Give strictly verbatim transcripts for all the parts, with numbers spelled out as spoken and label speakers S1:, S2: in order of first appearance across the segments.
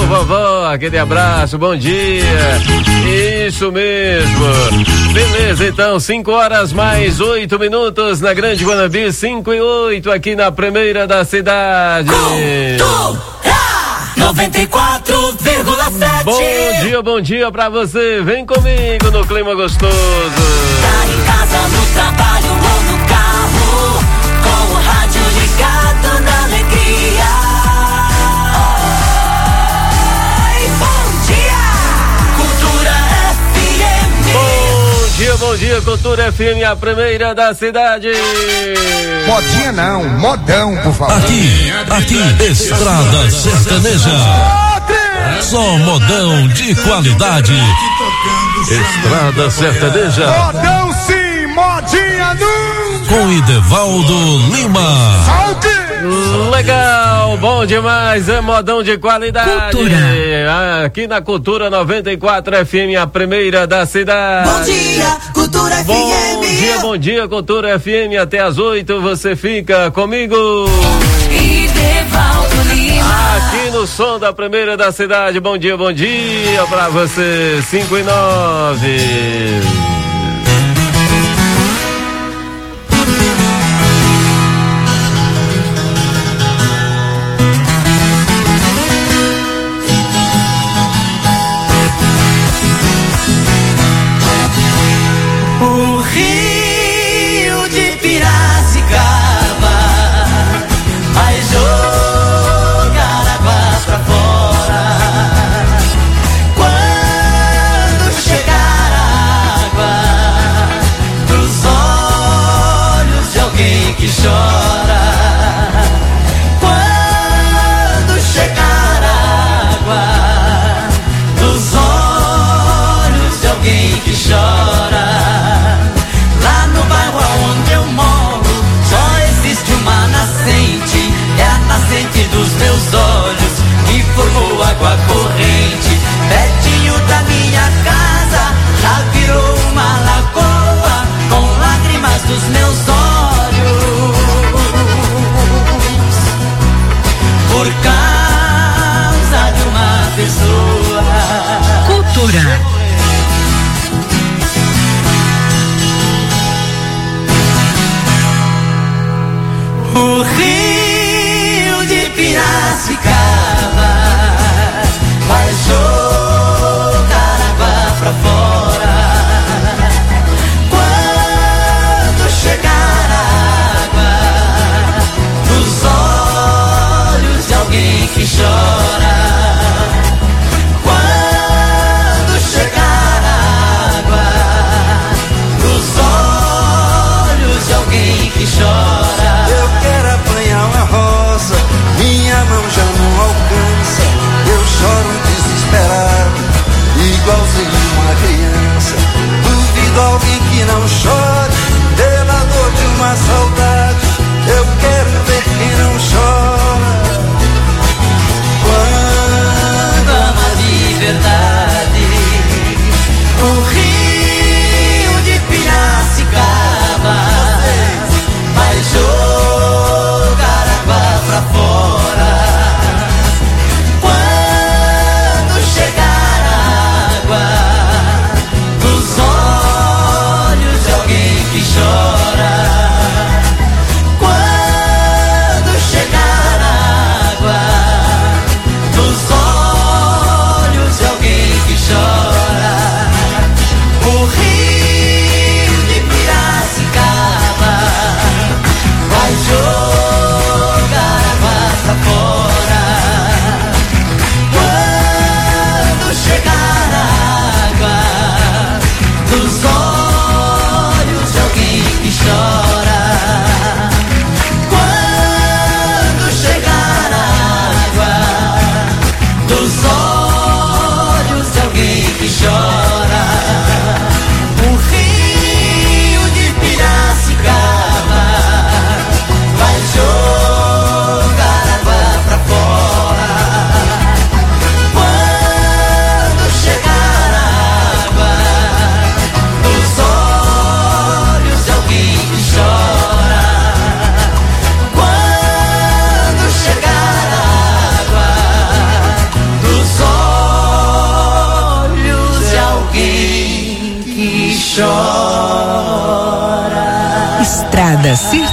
S1: vovó, aquele abraço, bom dia. Isso mesmo. Beleza, então, cinco horas mais oito minutos na Grande Guanambi, cinco e oito aqui na primeira da cidade.
S2: Cultura noventa e quatro vírgula sete.
S1: Bom dia, bom dia pra você. Vem comigo no clima gostoso.
S2: Tá em casa, no trabalho ou no carro, com o rádio ligado na alegria. Ai, bom dia, Cultura F M.
S1: Bom dia, bom dia, Cultura F M, a primeira da cidade.
S3: Modinha não, modão, por favor.
S4: Aqui, aqui, Estrada Sertaneja. Só modão de qualidade. Estrada Sertaneja.
S3: Modão sim, modinha não.
S4: Com Idevaldo Lima.
S3: Saúde.
S1: Legal, bom demais, é modão de qualidade.
S2: Cultura.
S1: Aqui na Cultura noventa e quatro F M, a primeira da cidade.
S2: Bom dia, Cultura
S1: Bom
S2: F M.
S1: dia, bom dia, Cultura F M, até às oito você fica comigo.
S2: Idevaldo Lima.
S1: Aqui no som da primeira da cidade, bom dia, bom dia pra você, cinco e nove.
S2: O rio de Piracicaba vai jogar água pra fora. Quando chegar a água dos olhos de alguém que chora. Quando chegar a água dos olhos de alguém que chora. Lá no bairro onde eu moro só existe uma nascente. É a nascente dos meus olhos que formou água corrente. Pertinho da minha casa já virou uma lagoa com lágrimas dos meus olhos. Por causa de uma pessoa. Cultura. O rio de Piracicaba vai jogar água pra fora. Quando chegar a água dos olhos de alguém que chora. Quando chegar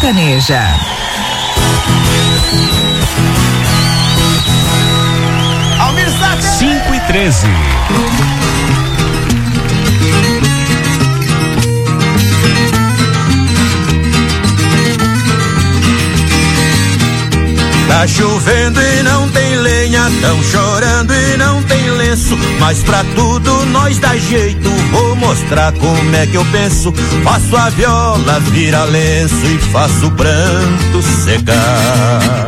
S5: Sertaneja.
S6: cinco e treze.
S7: Tá chovendo e não tem lenha, tão chorando e não tem lenço, mas pra tudo nós dá jeito, vou mostrar como é que eu penso. Faço a viola, vira lenço e faço o pranto secar.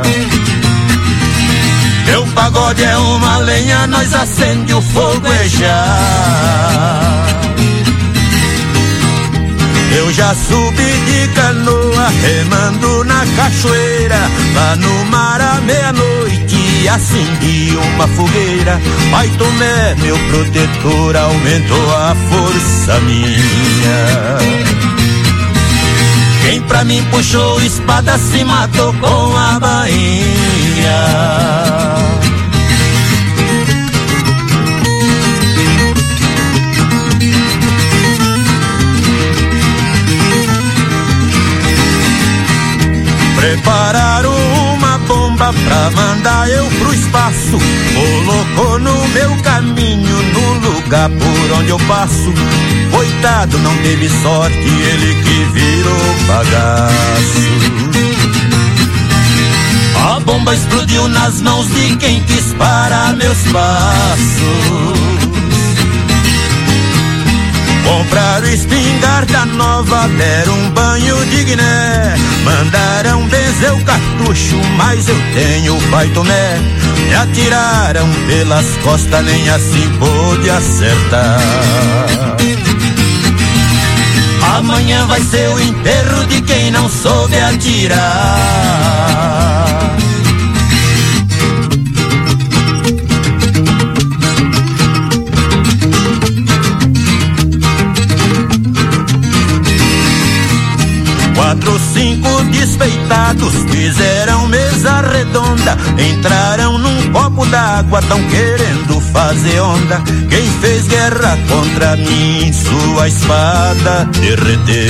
S7: Meu pagode é uma lenha, nós acende o fogo é já. Eu já subi de canoa, remando na cachoeira, lá no mar à meia-noite, acendi uma fogueira. Pai Tomé, meu protetor, aumentou a força minha. Quem pra mim puxou espada se matou com a bainha. Prepararam uma bomba pra mandar eu pro espaço, colocou no meu caminho, no lugar por onde eu passo. Coitado, não teve sorte, ele que virou bagaço. A bomba explodiu nas mãos de quem quis parar meus passos. Compraram espingarda nova, deram um banho de Guiné, mandaram benzer o cartucho, mas eu tenho o Pai Tomé. Me atiraram pelas costas, nem assim pôde acertar. Amanhã vai ser o enterro de quem não soube atirar. Quatro, cinco despeitados fizeram mesa redonda, entraram num copo d'água, tão querendo fazer onda. Quem fez guerra contra mim, sua espada derreter.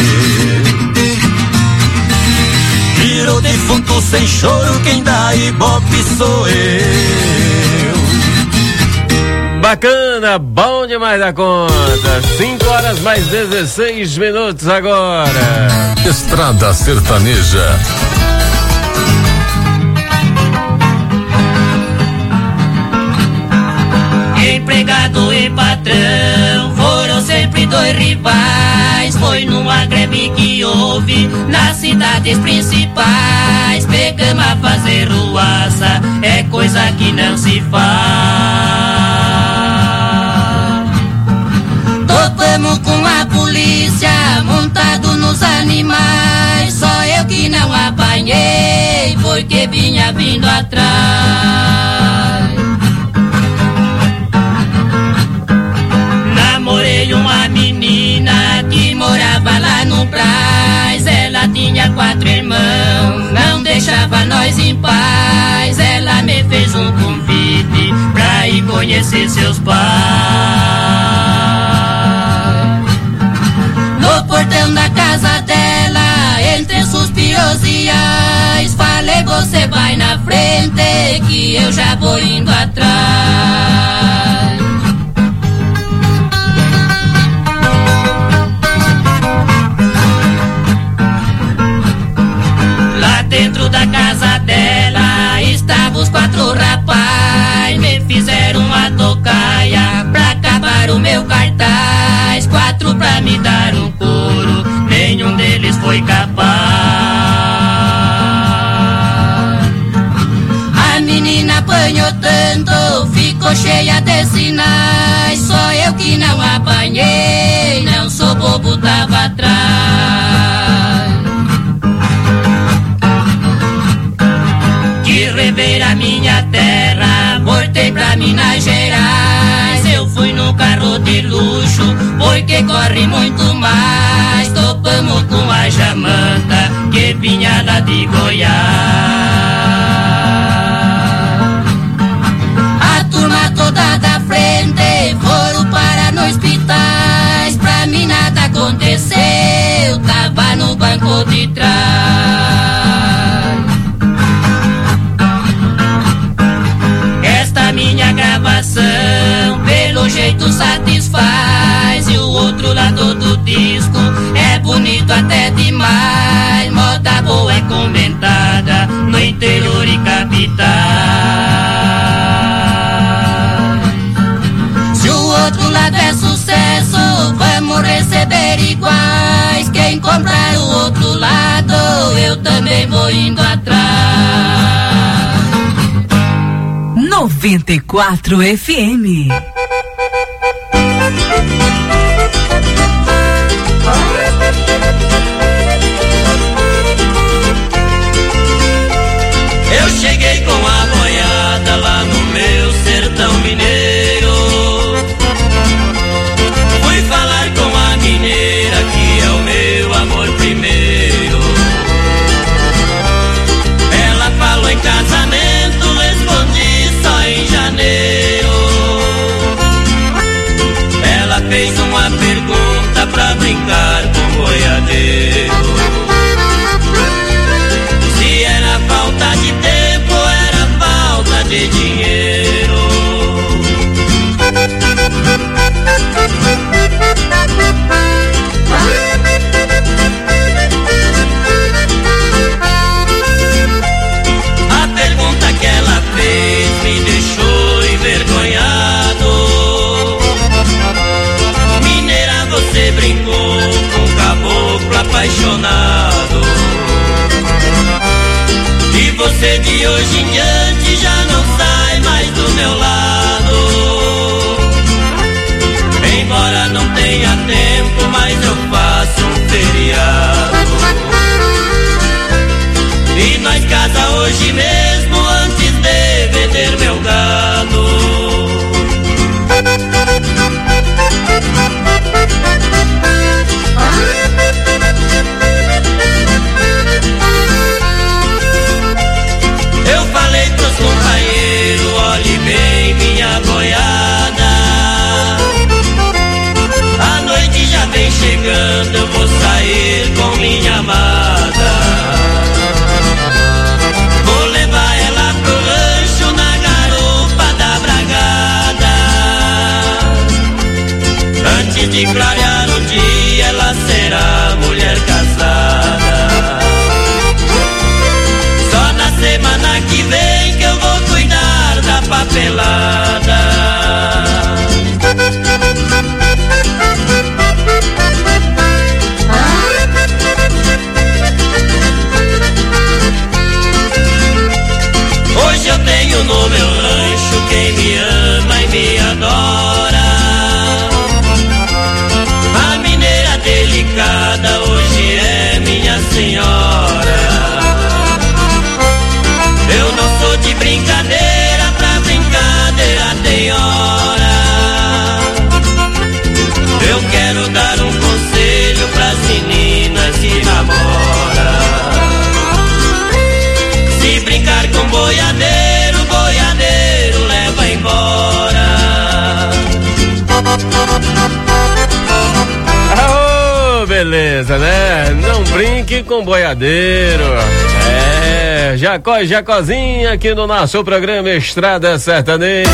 S7: Virou defunto sem choro, quem dá ibope sou eu.
S1: Bacana, bom demais da conta. cinco horas mais dezesseis minutos agora.
S4: Estrada Sertaneja.
S2: Empregado e patrão foram sempre dois rivais. Foi numa greve que houve nas cidades principais. Pegamos a fazer ruaça, é coisa que não se faz. Topamos com a polícia, montado nos animais. Só eu que não apanhei, porque vinha vindo atrás. Namorei uma menina que morava lá no Brás. Ela tinha quatro irmãos, não deixava nós em paz. Ela me fez um convite pra ir conhecer seus pais. No portão da casa dela, entre suspiros e ais, falei, você vai na frente que eu já vou indo atrás. Lá dentro da casa dela estavam os quatro rapazes, me fizeram uma tocaia pra acabar o meu cartaz. Quatro pra me dar um couro, nenhum deles foi capaz. A menina apanhou tanto, ficou cheia de sinais. Só eu que não apanhei, não sou bobo, tava atrás. Quis rever a minha terra, voltei pra Minas Gerais. Eu fui no carro de luxo, porque corre muito mais. Topamos com a Jamanta, que vinha lá de Goiás. A turma toda da frente foram para no hospitais. Pra mim nada aconteceu, tava no banco de trás. demais, moda boa é comentada no interior e capital. Se o outro lado é sucesso, vamos receber iguais. Quem comprar o outro lado, eu também vou indo atrás.
S5: noventa e quatro F M.
S2: Eu cheguei com a boiada lá no meu sertão mineiro. Fui falar com a mineira que é o meu amor primeiro. Ela falou em casamento, respondi só em janeiro. Ela fez uma pergunta pra brincar com o boiadeiro. Se era falta de tempo, era falta de dinheiro. A pergunta que ela fez me deixou envergonhado. Mineira, você brincou com um caboclo apaixonado. E você de hoje em diante já não sai mais do meu lado. Embora não tenha tempo, mas eu faço um feriado. E nós casa hoje mesmo antes de vender meu gado. Eu falei pros companheiros, olhe bem minha boiada. A noite já vem chegando, eu vou sair com minha amada. Vou levar ela pro rancho na garupa da bragada. Antes de clarear o dia, ela será mulher casada. Só na semana que vem que eu vou cuidar da papelada. Hoje eu tenho no meu rancho quem me ama e me adora. A mineira delicada hoje é minha senhora. Eu não sou de brincadeira, pra brincadeira tem hora. Eu quero dar um conselho pras meninas que namoram. Se brincar com boiadeiro, boiadeiro leva embora.
S1: Oh, beleza, né? Não brinque com boiadeiro. É, Jacó e Jacozinha aqui no nosso programa Estrada Sertaneja.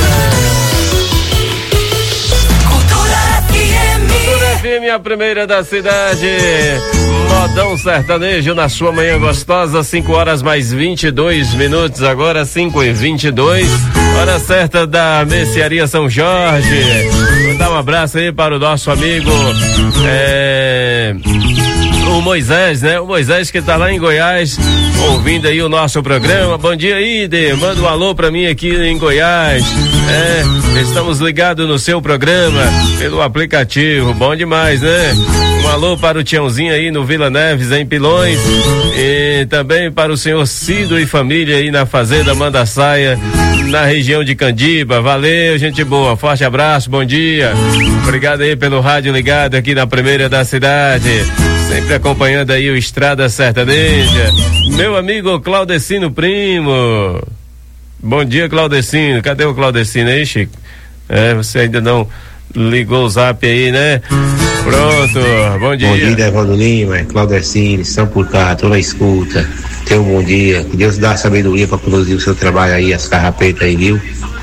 S5: Cultura F M.
S1: Cultura F M, a primeira da cidade. Modão sertanejo na sua manhã gostosa, cinco horas mais vinte e dois minutos, agora cinco e vinte e dois, hora certa da Mercearia São Jorge. Vou dar um abraço aí para o nosso amigo é, o Moisés, né? O Moisés que tá lá em Goiás, ouvindo aí o nosso programa. Bom dia, Ide, manda um alô pra mim aqui em Goiás. É, estamos ligados no seu programa pelo aplicativo, bom demais, né? Um alô para o Tiãozinho aí no Vila Neves, em Pilões, e também para o senhor Cido e família aí na Fazenda Mandaçaia, na região de Candiba. Valeu, gente boa, forte abraço, bom dia. Obrigado aí pelo rádio ligado aqui na primeira da cidade, sempre acompanhando aí o Estrada Sertaneja. Meu amigo Claudecino Primo. Bom dia, Claudecino. Cadê o Claudecino aí, Chico? É, você ainda não ligou o zap aí, né? Pronto, bom dia.
S6: Bom dia, Devaldo Lima, Claudecino, São por cá, toda a escuta. Tenha um bom dia. Que Deus dá sabedoria para conduzir o seu trabalho aí, as carrapetas aí, viu?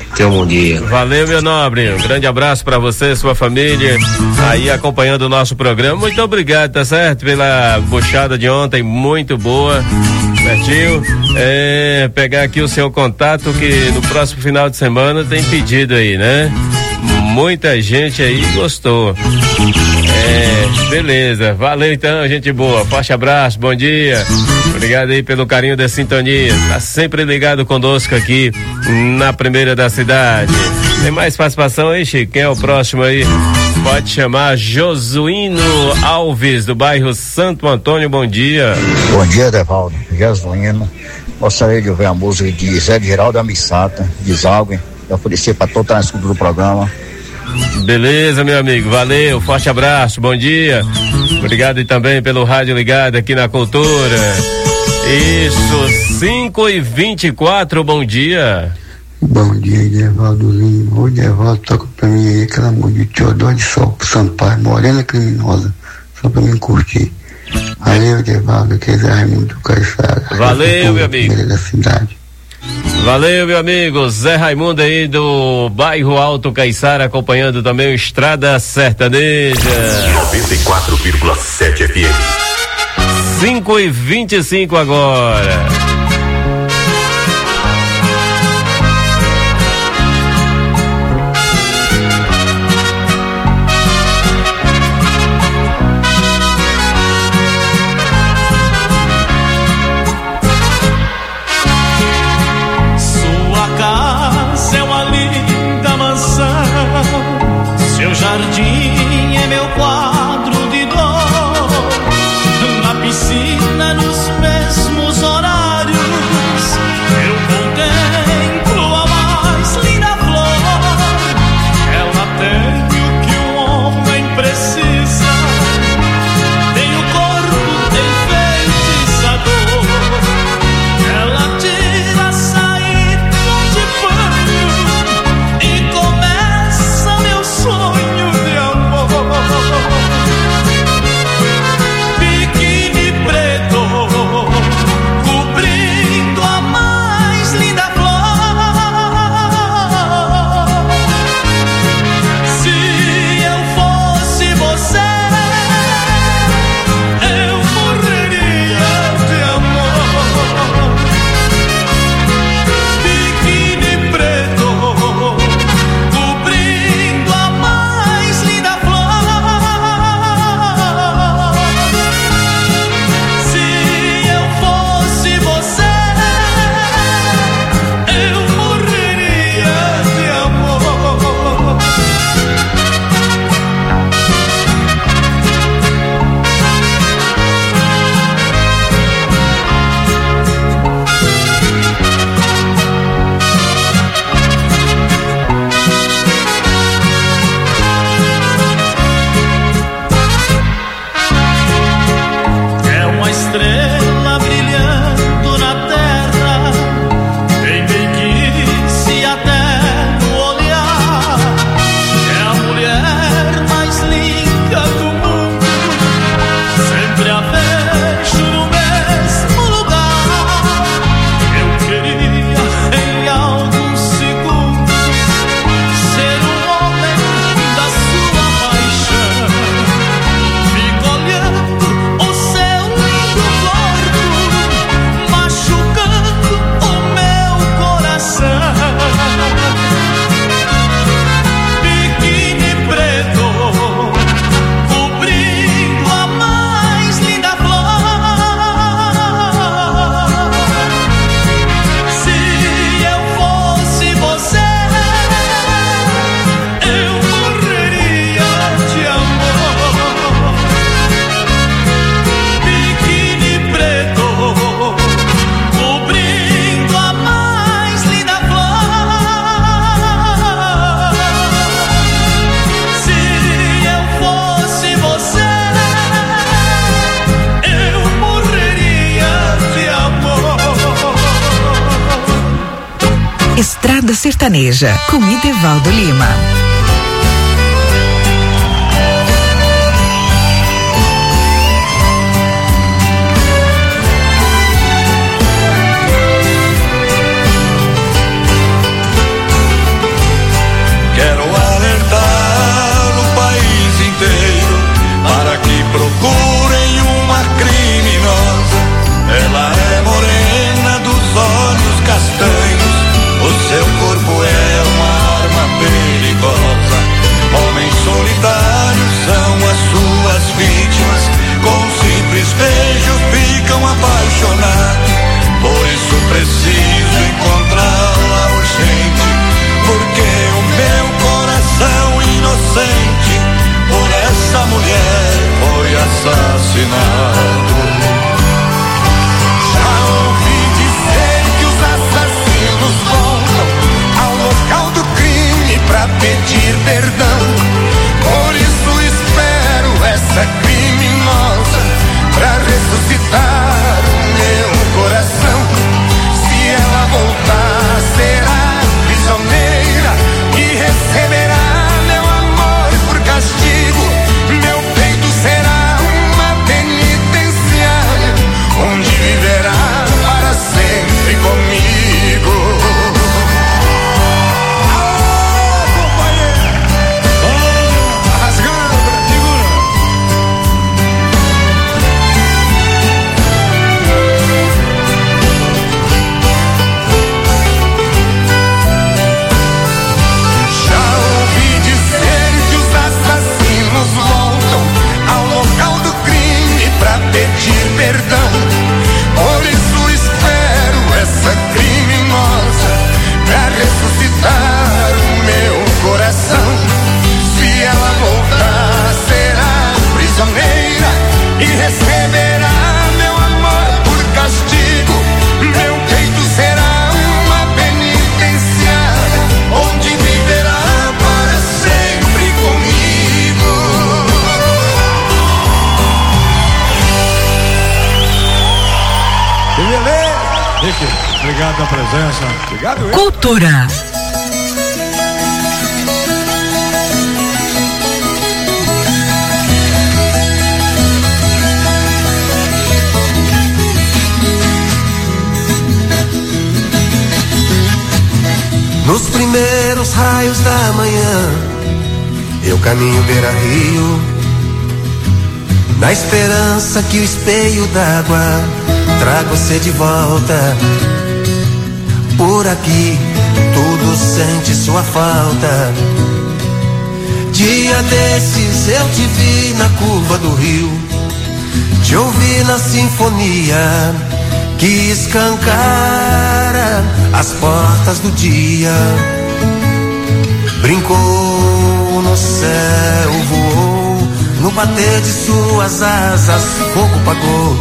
S6: Tenha um bom dia.
S1: Valeu, meu nobre. Um grande abraço para você, sua família, aí acompanhando o nosso programa. Muito obrigado, tá certo? Pela buchada de ontem, muito boa. Certinho? É, pegar aqui o seu contato que no próximo final de semana tem pedido aí, né? Muita gente aí gostou. É, beleza. Valeu então, gente boa. Forte abraço, bom dia. Obrigado aí pelo carinho da sintonia. Tá sempre ligado conosco aqui na primeira da cidade. Tem mais participação aí, Chico? Quem é o próximo aí? Pode chamar Josuíno Alves, do bairro Santo Antônio. Bom dia.
S8: Bom dia, Edevaldo. Josuíno. Gostaria de ouvir a música de Zé Geraldo Amissata, Desalgue. Eu oferecer para toda a escuta do programa.
S1: Beleza, meu amigo, valeu, forte abraço, bom dia. Obrigado e também pelo rádio ligado aqui na Cultura. Isso, cinco e vinte e quatro, bom dia.
S9: Bom dia, Edevaldo Lima. O Edevaldo toca pra mim aí aquela música de Teodoro de Sol pro Sampaio, Morena Criminosa, só pra mim curtir. Valeu, Edevaldo, que é Zé Raimundo do Caixara.
S1: Valeu, meu amigo.
S9: Da cidade.
S1: Valeu, meu amigo, Zé Raimundo aí do bairro Alto Caiçara, acompanhando também o Estrada Sertaneja.
S4: noventa e quatro vírgula sete F M.
S1: cinco e vinte e cinco agora.
S2: Jardim é meu quadro de dor, na piscina nos mesmos horários, eu contemplo a mais linda flor, ela tem o que um homem precisa, tem o corpo enfeitiçador, ela tira a saída de banho e começa meu sonho.
S5: Estrada Sertaneja, com Edevaldo Lima.
S7: assassinado. Já ouvi dizer que os assassinos voltam ao local do crime pra pedir perdão. Por isso espero essa criminosa pra ressuscitar o meu coração. Se ela voltar, será prisioneira e receberá meu amor por castigo. Meu peito será uma penitenciária, onde viverá para sempre comigo. Alô, companheiro! Tá rasgando, segura! Já ouvi dizer que os assassinos voltam ao local do crime pra pedir perdão. Por isso espero essa criminosa pra ressuscitar o meu coração. Se ela voltar, será prisioneira e receberá meu amor por castigo. Meu peito será uma penitenciária, onde viverá para sempre comigo.
S10: Que beleza! Rick, obrigado pela presença. Obrigado, Rick.
S5: Cultura.
S11: Nos primeiros raios da manhã, eu caminho beira-rio, na esperança que o espelho d'água traga você de volta. Por aqui, tudo sente sua falta. Dia desses eu te vi na curva do rio, te ouvi na sinfonia que escancara as portas do dia. Brincou no céu, voou, no bater de suas asas, fogo pagou.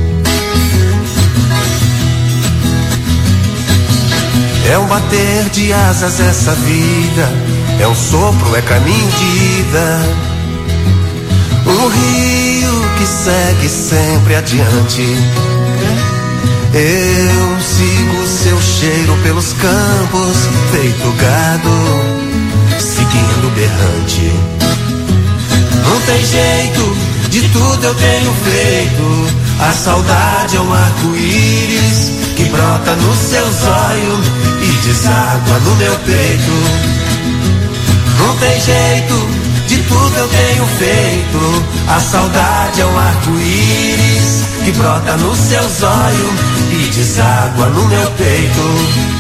S11: É um bater de asas essa vida, é um sopro, é caminho de ida. Um rio que segue sempre adiante. Eu sigo seu cheiro pelos campos, feito gado, seguindo berrante. Não tem jeito, de tudo eu tenho feito. A saudade é um arco-íris que brota nos seus olhos e deságua no meu peito. Não tem jeito, de tudo eu tenho feito. A saudade é um arco-íris que brota nos seus olhos e deságua no meu peito.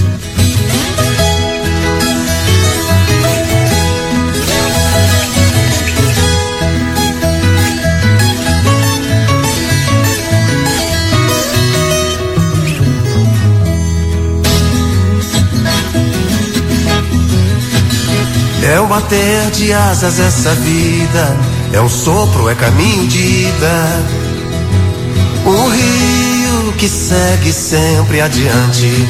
S11: É o bater de asas essa vida, é um sopro, é caminho de ida. Um rio que segue sempre adiante.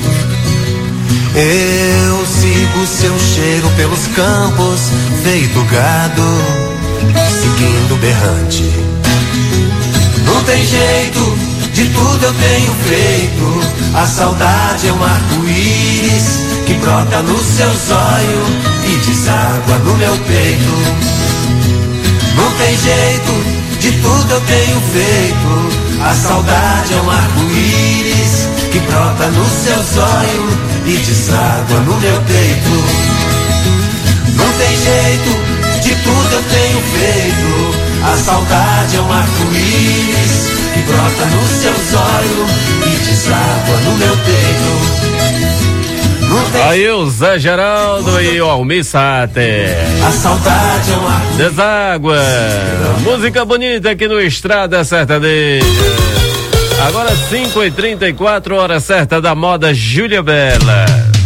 S11: Eu sigo seu cheiro pelos campos, feito gado, seguindo berrante. Não tem jeito, de tudo eu tenho feito. A saudade é um arco-íris que brota nos seus olhos e deságua no meu peito. Não tem jeito, de tudo eu tenho feito. A saudade é um arco-íris que brota nos seus olhos e deságua no meu peito. Não tem jeito, de tudo eu tenho feito. A saudade é um arco-íris que brota nos seus olhos e deságua no meu peito.
S1: Aí o Zé Geraldo e o Almir Sater.
S11: A saudade é um arco-íris.
S1: Deságua. Música bonita aqui no Estrada Sertaneja. Agora cinco e trinta e quatro, hora certa da moda Júlia Bela.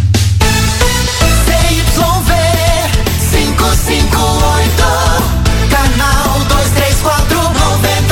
S2: C Y V cinco cinco oito, canal dois três quatro nove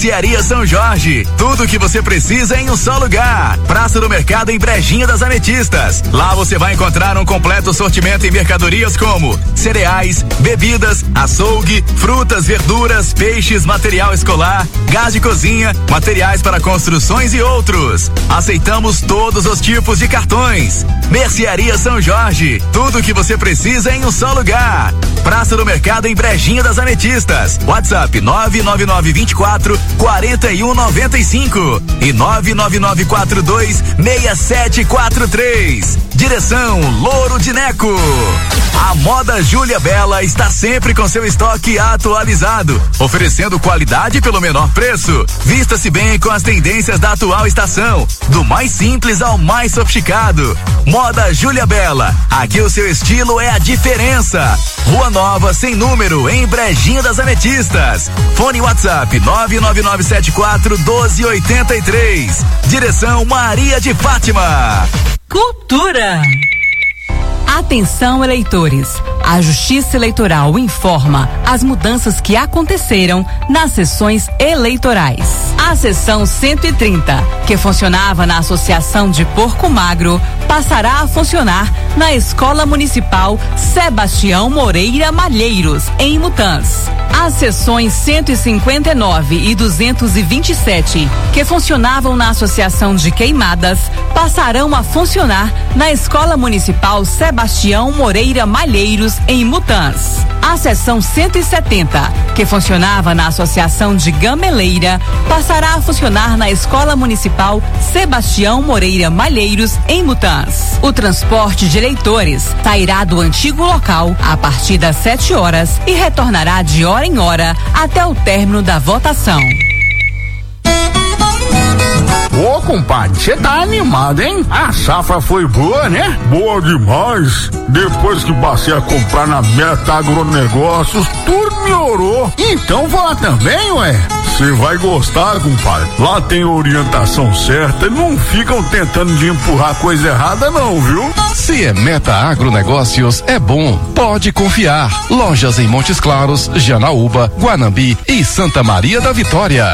S12: Mercearia São Jorge, tudo o que você precisa em um só lugar. Praça do Mercado em Brejinha das Ametistas. Lá você vai encontrar um completo sortimento em mercadorias como cereais, bebidas, açougue, frutas, verduras, peixes, material escolar, gás de cozinha, materiais para construções e outros. Aceitamos todos os tipos de cartões. Mercearia São Jorge, tudo o que você precisa em um só lugar. Praça do Mercado em Brejinha das Ametistas. WhatsApp nove nove nove dois quatro quatro um nove cinco e nove nove nove quatro dois seis sete quatro três. Direção Louro de Neco. A Moda Júlia Bela está sempre com seu estoque atualizado, oferecendo qualidade pelo menor preço. Vista-se bem com as tendências da atual estação, do mais simples ao mais sofisticado. Moda Júlia Bela, aqui o seu estilo é a diferença. Rua Nova sem número, em Brejinha das Ametistas. Fone WhatsApp nove nove nove sete quatro um dois oito três. Direção Maria de Fátima.
S13: Cultura. Atenção, eleitores. A Justiça Eleitoral informa as mudanças que aconteceram nas sessões eleitorais. A sessão cento e trinta, que funcionava na Associação de Porco Magro, passará a funcionar na Escola Municipal Sebastião Moreira Malheiros, em Mutãs. As sessões cento e cinquenta e nove e duzentos e vinte e sete, que funcionavam na Associação de Queimadas, passarão a funcionar na Escola Municipal Sebastião Moreira Malheiros, em Mutãs. A seção cento e setenta, que funcionava na Associação de Gameleira, passará a funcionar na Escola Municipal Sebastião Moreira Malheiros, em Mutãs. O transporte de eleitores sairá do antigo local a partir das sete horas e retornará de hora em hora até o término da votação.
S14: Ô, compadre, você tá animado, hein? A safra foi boa, né?
S10: Boa demais. Depois que passei a comprar na Meta Agronegócios, tudo melhorou.
S14: Então vá também, ué.
S10: Você vai gostar, compadre. Lá tem orientação certa e não ficam tentando de empurrar coisa errada não, viu?
S15: Se é Meta Agronegócios, é bom. Pode confiar. Lojas em Montes Claros, Janaúba, Guanambi e Santa Maria da Vitória.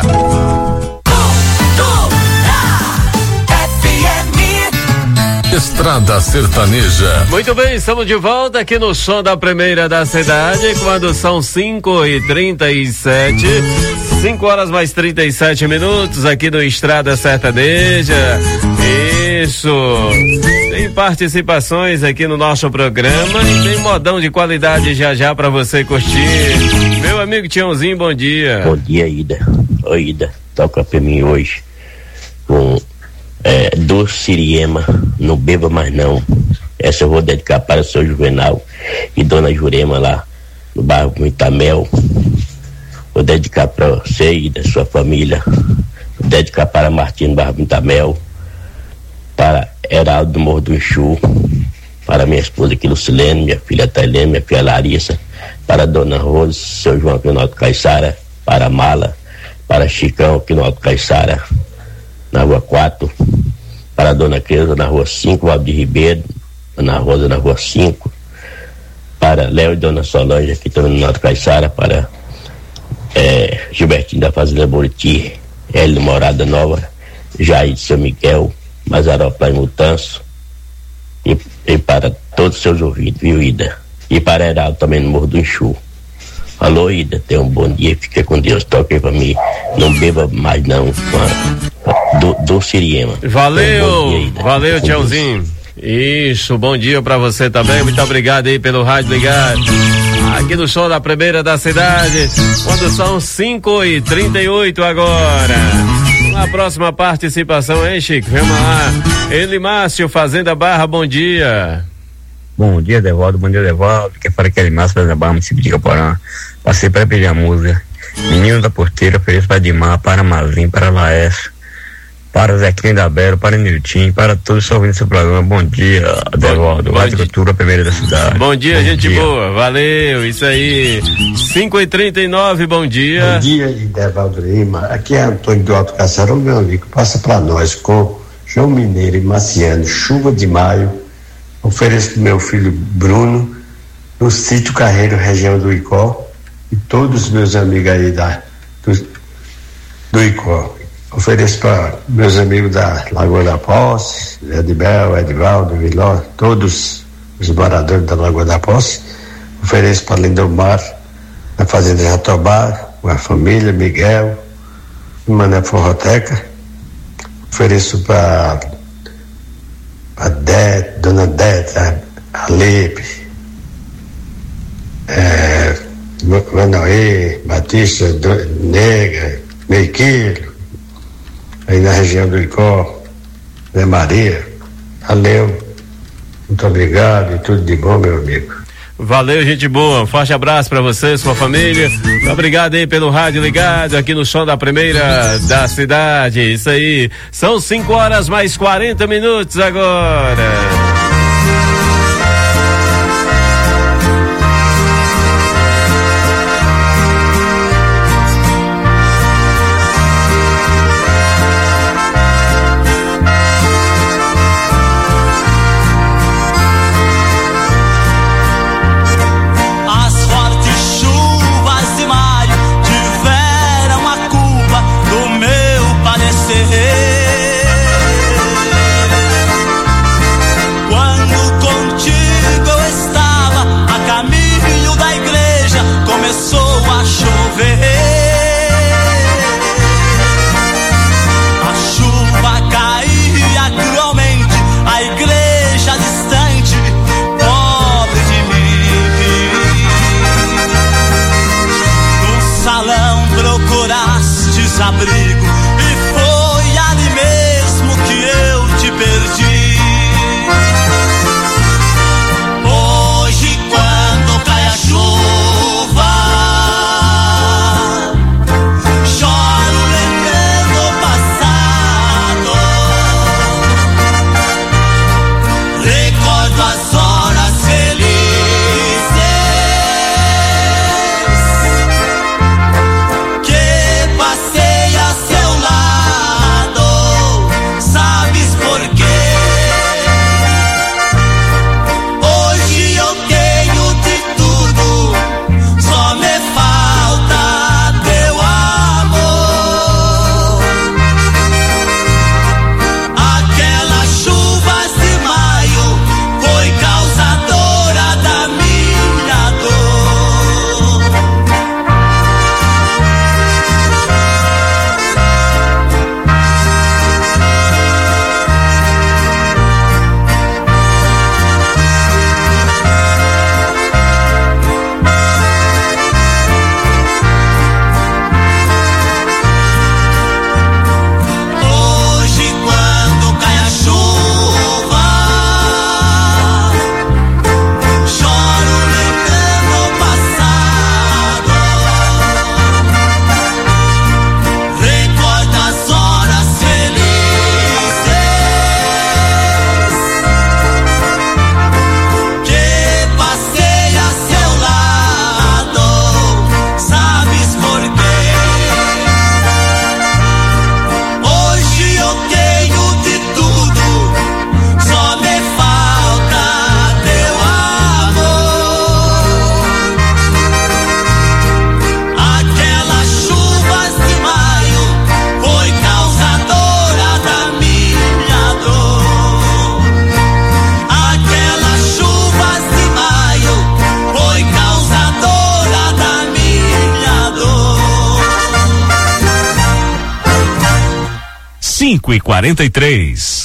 S1: Estrada Sertaneja. Muito bem, estamos de volta aqui no som da primeira da cidade, quando são cinco e trinta e sete, cinco horas mais trinta e sete minutos aqui no Estrada Sertaneja. Isso. Tem participações aqui no nosso programa e tem modão de qualidade já já pra você curtir. Meu amigo Tiãozinho, bom dia.
S6: Bom dia, Ida. Oi, Ida. Toca pra mim hoje com É, do Siriema, não beba mais não. Essa eu vou dedicar para o seu Juvenal e Dona Jurema lá no bairro Muitamel. Vou dedicar para você e da sua família. Vou dedicar para Martim no bairro Muitamel, para Heraldo do Morro do Enxu, para minha esposa aqui Lucilene, minha filha Tailene, minha filha Larissa, para Dona Rose, seu João aqui no Alto Caiçara, para Mala, para Chicão aqui no Alto Caiçara, na rua quatro, para a Dona Creuza na rua cinco, Valdir Ribeiro, Ana Rosa na rua cinco, para Léo e Dona Solange aqui também no Alto Caiçara, para é, Gilbertinho da Fazenda Buriti, Hélio Morada Nova, Jair de São Miguel, Mazarop lá em Mutanço, e, e para todos os seus ouvidos, viu, Ida? E para Heraldo também no Morro do Enxu. Alô, Ida, tenha um bom dia, fique com Deus, toque pra mim, não beba mais não, do, do Siriema.
S1: Valeu, um dia, valeu, Tiãozinho. Isso, bom dia pra você também, muito obrigado aí pelo rádio ligado, aqui no som da primeira da cidade, quando são cinco e trinta e oito agora. A próxima participação, hein, Chico? Vamos lá. Ele, Márcio, Fazenda Barra, bom dia.
S8: Bom dia, Devaldo, bom dia, Devaldo, que fala que é Márcio Fazenda Barra, município de Caporã. Passei para pedir a música Menino da Porteira, feliz para Dimar, para Mazinho, para Laércio, para Zequinha da Belo, para Nilton, para todos que ouvindo seu programa. Bom dia, Devaldo, Rádio Cultura, primeira da cidade.
S1: Bom dia, bom gente dia. Boa, valeu, isso aí. cinco e trinta e nove, bom dia.
S16: Bom dia, Devaldo Lima. Aqui é Antônio do Alto Caçarão, meu amigo. Passa para nós com João Mineiro e Marciano, Chuva de Maio. Ofereço pro meu filho Bruno, no sítio Carreiro, região do Icó, e todos os meus amigos aí da, do, do Icó. Ofereço para meus amigos da Lagoa da Posse, Edmel, Edvaldo, Viló, todos os moradores da Lagoa da Posse. Ofereço para Lindomar, da Fazenda Jatobá, com a família, Miguel, Mané Forroteca. Ofereço para a Det, Dona Deta, Alepe, é, Manoê, Batista, Nega, Meiqueiro, aí na região do Icó, né, Maria. Valeu, muito obrigado e tudo de bom, meu amigo.
S1: Valeu, gente boa, um forte abraço pra você, sua família. Obrigado aí pelo rádio ligado aqui no som da primeira da cidade. Isso aí, são cinco horas mais quarenta minutos agora.
S2: Abrigo, e foi ali mesmo que eu te perdi. Hoje, quando cai a chuva, choro lembrando o passado, recordo as horas felizes que passei a seu lado. Sabes por quê? Hoje eu tenho de tudo, só me falta teu amor. Aquelas chuvas de maio foi causadora da minha dor. Hoje, quando cai a chuva, choro lembrando o passado, recordo as horas felizes que passei a seu lado. Sabes por quê? Hoje eu tenho de tudo, só me falta teu amor. Aquelas chuvas de maio foi causadora da minha dor. Aquelas chuvas de maio foi causadora da minha dor.
S12: cinco e quarenta e três.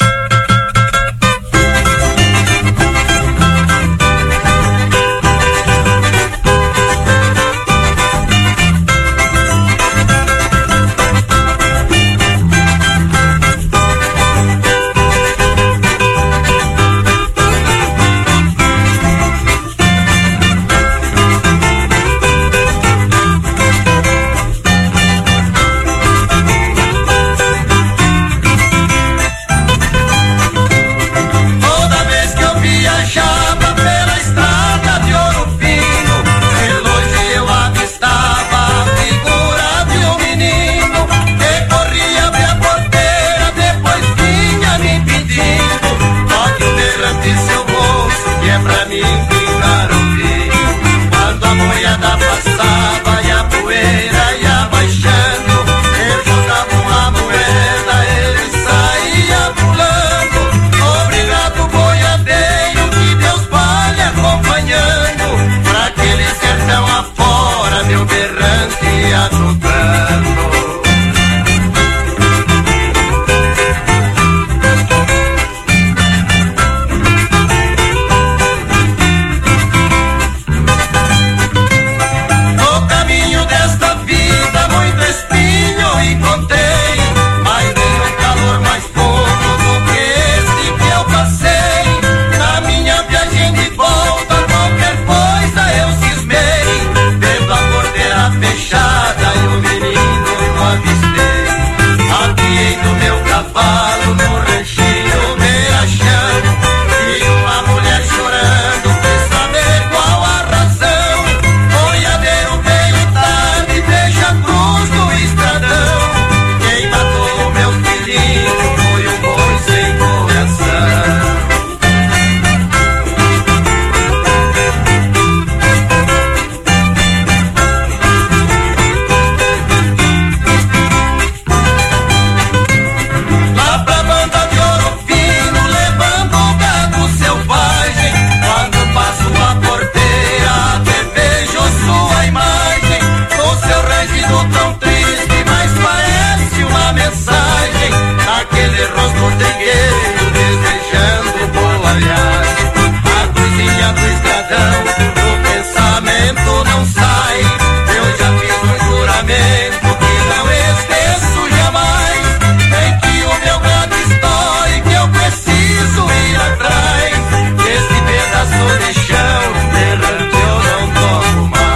S2: trigueiro desejando bolalhar. A coisinha do estradão do pensamento não sai. Eu já fiz um juramento que não esqueço jamais. Tem que o meu gado estoure que eu preciso ir atrás. Desse pedaço de chão errante eu não tomo mais.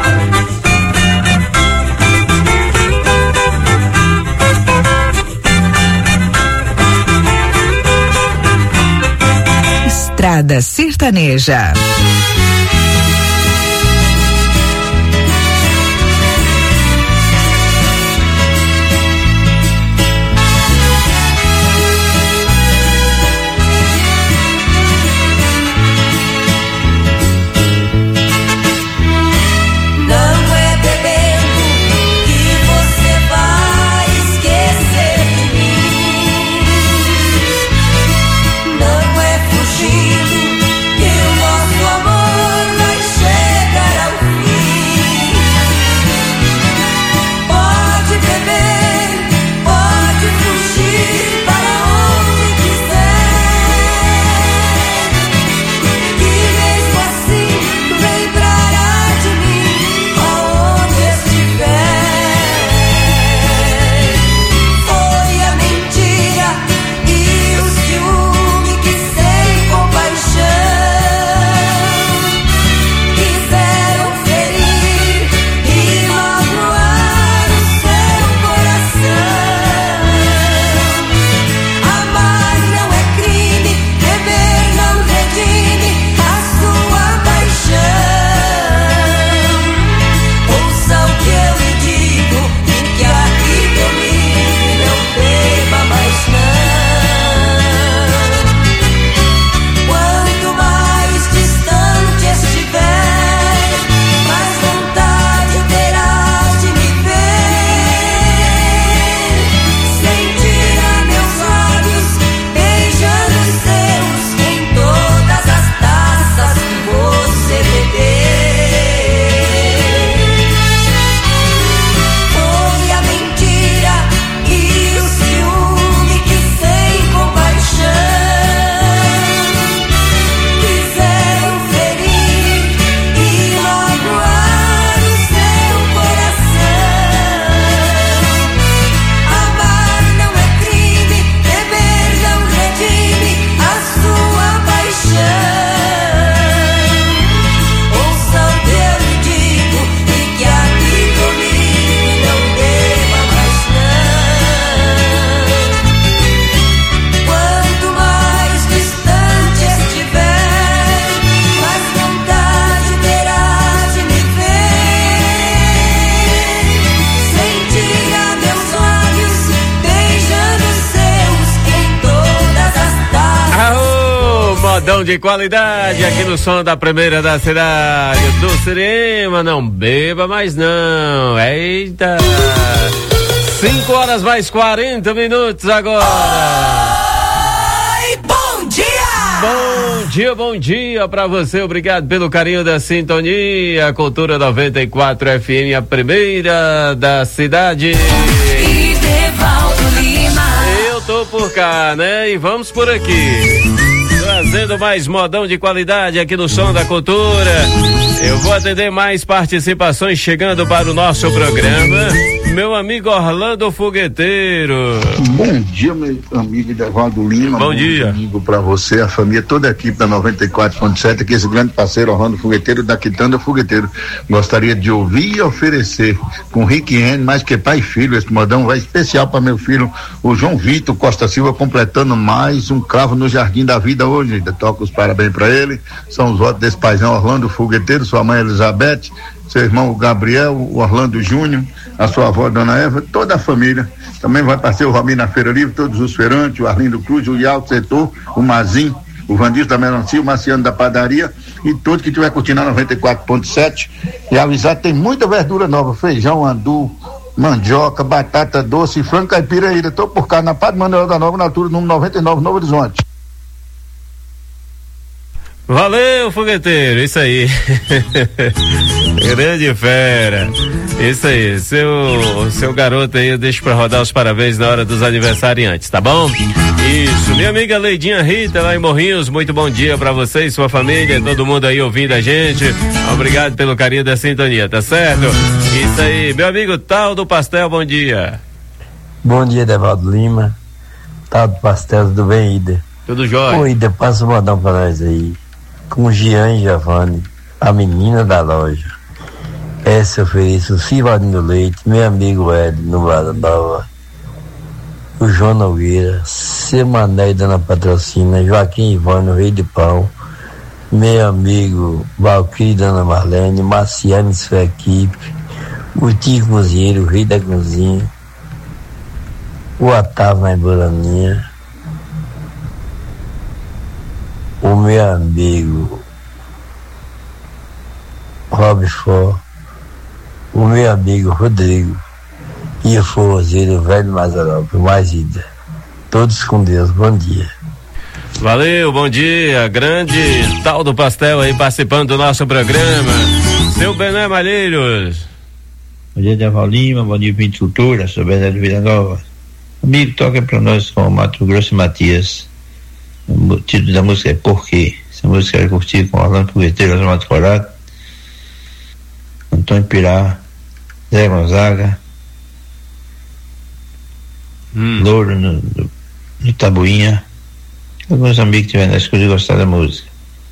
S5: Estrada Sertaneja.
S1: De qualidade aqui no som da primeira da cidade do Siriema. Não beba mais não. Eita, cinco horas mais quarenta minutos agora.
S2: Oi, bom dia.
S1: Bom dia, bom dia pra você. Obrigado pelo carinho da sintonia. Cultura noventa e quatro F M, a primeira da cidade.
S2: Evaldo Lima.
S1: Eu tô por cá, né? E vamos por aqui, trazendo mais modão de qualidade aqui no Som da Cultura. Eu vou atender mais participações chegando para o nosso programa. Meu amigo Orlando Fogueteiro.
S17: Bom dia, meu amigo Evaldo Lima.
S1: Bom, bom dia.
S17: Amigo para você, a família, toda a equipe da noventa e quatro ponto sete, aqui esse grande parceiro Orlando Fogueteiro, da Quitanda Fogueteiro. Gostaria de ouvir e oferecer com Rick Henry, mais que pai e filho, esse modão vai especial para meu filho, o João Vitor Costa Silva, completando mais um cravo no Jardim da Vida hoje. Toca os parabéns para ele. São os votos desse paizão Orlando Fogueteiro, sua mãe Elizabeth, seu irmão Gabriel, o Orlando Júnior, a sua avó Dona Eva, toda a família. Também vai parceiro o Romir na Feira Livre, todos os feirantes, o Arlindo Cruz, o Ialto Setor, o Mazim, o Vandismo da Melancia, o Marciano da Padaria e todos que estiver curtindo a noventa e quatro ponto sete. E avisar que tem muita verdura nova, feijão, andu, mandioca, batata doce, frango caipira ainda. Estou por cá na Padre Manuel da Nova, na altura número noventa e nove, Novo Horizonte.
S1: Valeu, fogueteiro, isso aí. Grande fera. Isso aí, seu, seu garoto aí, eu deixo pra rodar os parabéns na hora dos aniversariantes, tá bom? Isso, minha amiga Leidinha Rita, lá em Morrinhos, muito bom dia pra você e sua família, todo mundo aí ouvindo a gente. Obrigado pelo carinho da sintonia, tá certo? Isso aí, meu amigo Tal do Pastel, bom dia.
S18: Bom dia, Edevaldo Lima. Tal do Pastel, tudo bem, Ida?
S1: Tudo jóia.
S18: Ô, Ida, passa um modão pra nós aí. Com Jean e Giovanni, a menina da loja. Essa eu ofereço o Silvadinho Leite, meu amigo Ed, no Lada Nova. O João Nogueira, seu Mané e Dona Patrocina, Joaquim Ivone, o Rei de Pão, meu amigo Valquírio e Dona Marlene, Marciane e sua equipe, o Tio Cozinheiro, o Rei da Cozinha, o Otávio na Embolaninha, o meu amigo Rob Fó, o meu amigo Rodrigo e o forrozeiro Velho Mazarope, mais ida. Todos com Deus, bom dia.
S1: Valeu, bom dia, grande Tal do Pastel aí participando do nosso programa. Seu Bené Malheiros.
S19: Bom dia, Edevaldo Lima, bom dia, Viticultura, sou Bené de Vila Nova. Amigo, toca pra nós com o Mato Grosso e Matias. O título da música é Por Quê? Essa música era curtida com Orlando Fogueteiro, Osmar Corado, Antônio Pirá, Zé Gonzaga, hum. Louro no, no, no Tabuinha. Alguns amigos que tiveram na escola e gostaram da música.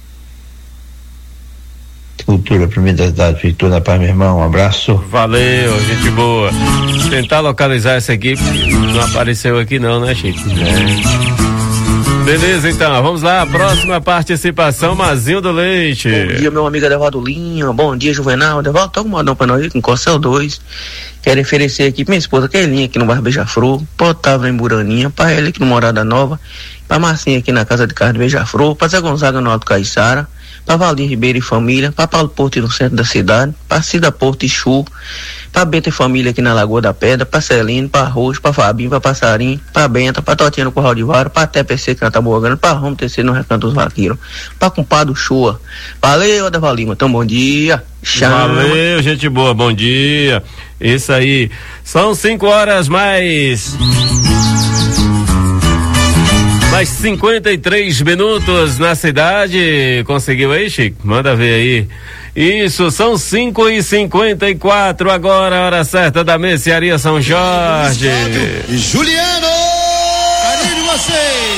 S19: Cultura, primeira das dadas, Victor da Paz, meu irmão, um abraço.
S1: Valeu, gente boa. Tentar localizar essa equipe, não apareceu aqui não, né, Chico? É. Beleza, então, vamos lá, próxima participação, Mazinho do Leite.
S20: Bom dia, meu amigo Edevaldo Lima, bom dia, Juvenal. Edevaldo, toca um modão pra nós aí com Corcel dois. Quero oferecer aqui pra minha esposa Kelinha, aqui no bairro Beija-Flor, pra Otávio em Buraninha, pra ela aqui no Morada Nova, pra Marcinha aqui na Casa de Carne Beija-Flor, pra Zé Gonzaga no Alto Caiçara, pra Valdir Ribeiro e família, pra Paulo Porto no centro da cidade, pra Cida Porto e Chu, pra Beta e família aqui na Lagoa da Pedra, pra Celino, pra Roxo, pra Fabinho, pra Passarinho, pra Benta, pra Totinha no Curral de Vara, pra Até P C que na Taboa Grande, pra Romo T C no Recanto dos Vaqueiros, pra Compadre Chua. Valeu, Edevaldo Lima, então bom dia. Chama.
S1: Valeu, gente boa, bom dia. Isso aí, são cinco horas mais mais cinquenta e três minutos na cidade. Conseguiu aí, Chico? Manda ver aí. Isso, são cinco e cinquenta e quatro agora, hora certa da Mercearia São Jorge.
S21: E Juliano, carinho de vocês.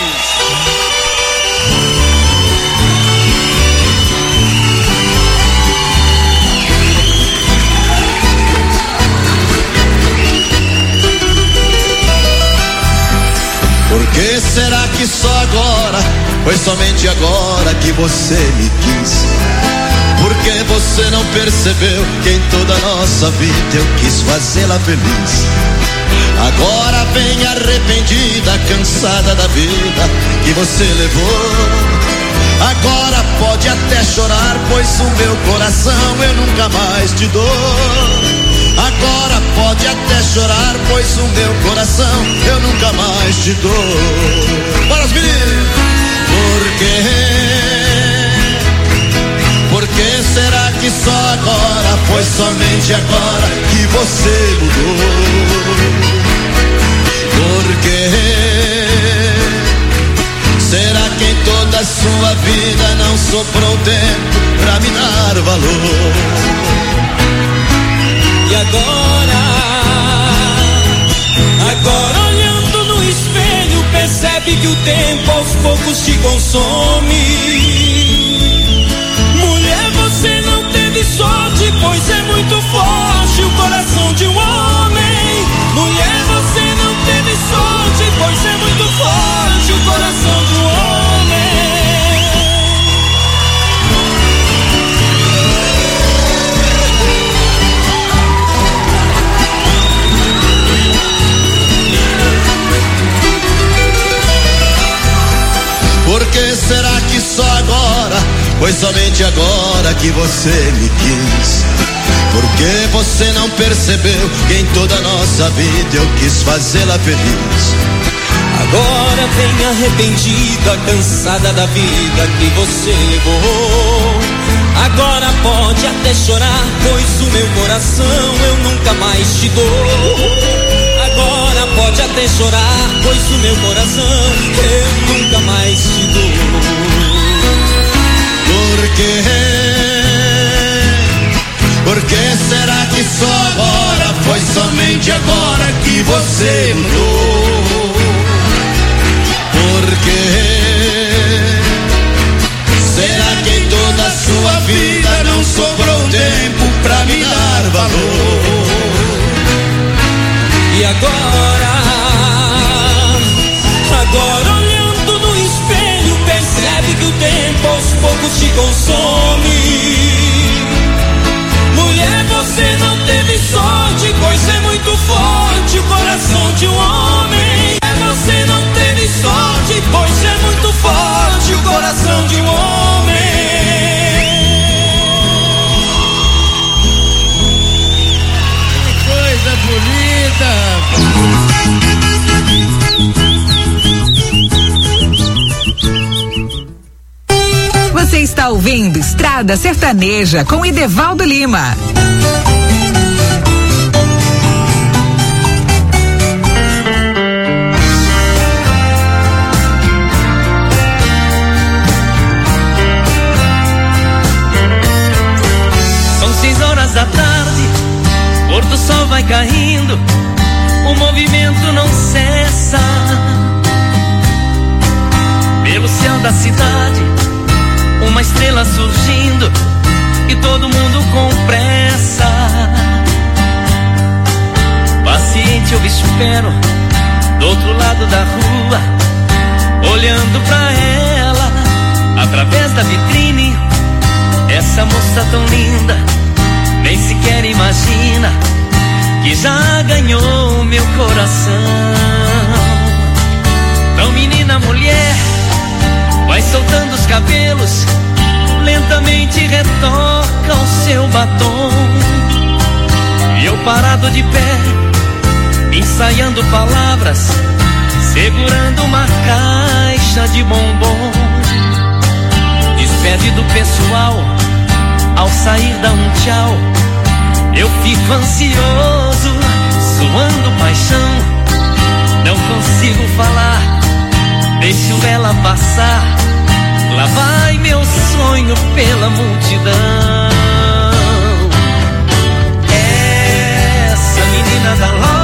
S21: Por que será que só agora, foi somente agora que você me quis? Por que você não percebeu que em toda a nossa vida eu quis fazê-la feliz? Agora vem arrependida, cansada da vida que você levou. Agora pode até chorar, pois o meu coração eu nunca mais te dou. Agora pode até chorar, pois o meu coração eu nunca mais te dou. Bora, os meninos! Por quê? Por que será que só agora, foi somente agora que você mudou? Por quê? Será que em toda a sua vida não sobrou tempo pra me dar valor? E agora, agora olhando no espelho, percebe que o tempo aos poucos te consome. Mulher, você não teve sorte, pois é muito forte o coração de um homem. Mulher, você não teve sorte, pois é muito forte o coração de um homem. Por que será que só agora, foi somente agora que você me quis? Porque você não percebeu que em toda a nossa vida eu quis fazê-la feliz.
S2: Agora vem arrependida, cansada da vida que você levou. Agora pode até chorar, pois o meu coração eu nunca mais te dou. Agora pode até chorar, pois o meu coração eu nunca mais te dou.
S21: Por quê? Por que será que só agora, foi somente agora que você mudou? Por quê? Será que em toda a sua vida não sobrou tempo pra me dar valor?
S2: E agora, agora olhando no espelho, percebe que o tempo aos poucos te consome. Mulher, você não teve sorte, pois é muito forte o coração de um homem. Você não teve sorte, pois é muito forte o coração de um homem.
S3: Que coisa
S5: bonita. Você está ouvindo Estrada Sertaneja com Edevaldo Lima.
S2: Da tarde, pôr do sol vai caindo, o movimento não cessa. Pelo céu da cidade, uma estrela surgindo e todo mundo com pressa. Paciente eu espero do outro lado da rua, olhando pra ela através da vitrine. Essa moça tão linda, nem sequer imagina que já ganhou meu coração. Então menina, mulher, vai soltando os cabelos, lentamente retoca o seu batom. E eu parado de pé, ensaiando palavras, segurando uma caixa de bombom. Despede do pessoal, ao sair dá um tchau. Eu fico ansioso, suando paixão. Não consigo falar, deixo ela passar. Lá vai meu sonho pela multidão. Essa menina da loja